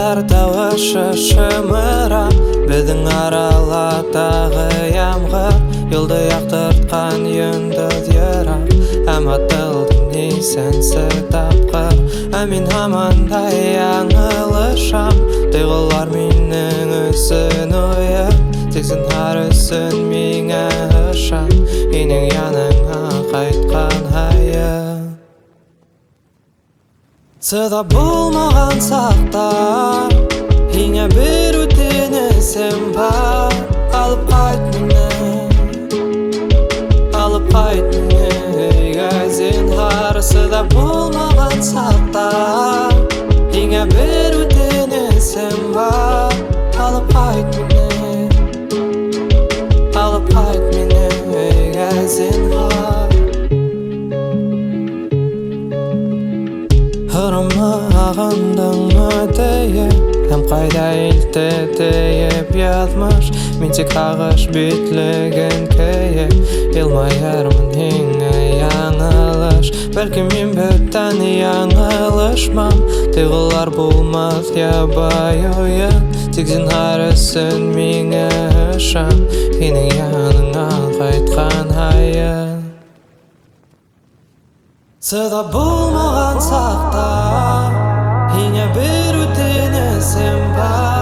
Тауышы шымырам біздің араладағы ямғыр елді яқтыртқан юндыз ерам әматылдың несенсі тапқыр әмин амандай аңылышам тұйғылар менің үсін ойып тексін ар үсін меңе ұшам енің яныңа қайтқан айым Сыда болмаған сақтар Еңе бір өтінесім бар Алып қайт мені Үйге зинһар Сыда болмаған сақтар Еңе бір өтінесім бар Алып қайт мені Үйге зинһар Ағындың өтейі Әм қайда елті дейіп язмыш Мен тек ағыш бетлігін кейіп Елмайармын еңі яңылыш Бәлкім мен бүттен яңылышмам Тұйғылар болмас ябай ойын Тек зинһар үсін меңі ұшам Енің яныңа қайтқан айын Сыда болмаған сақтар Еңе бір өтінесім бар